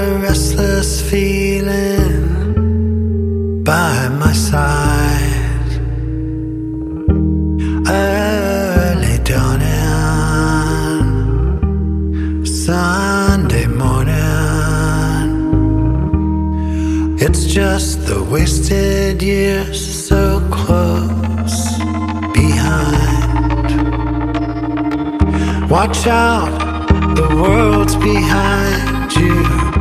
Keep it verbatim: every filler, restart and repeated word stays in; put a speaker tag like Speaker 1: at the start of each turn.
Speaker 1: restless feeling by my side. Early dawning, Sunday morning. It's just the wasted years so close behind. Watch out, the world's behind you.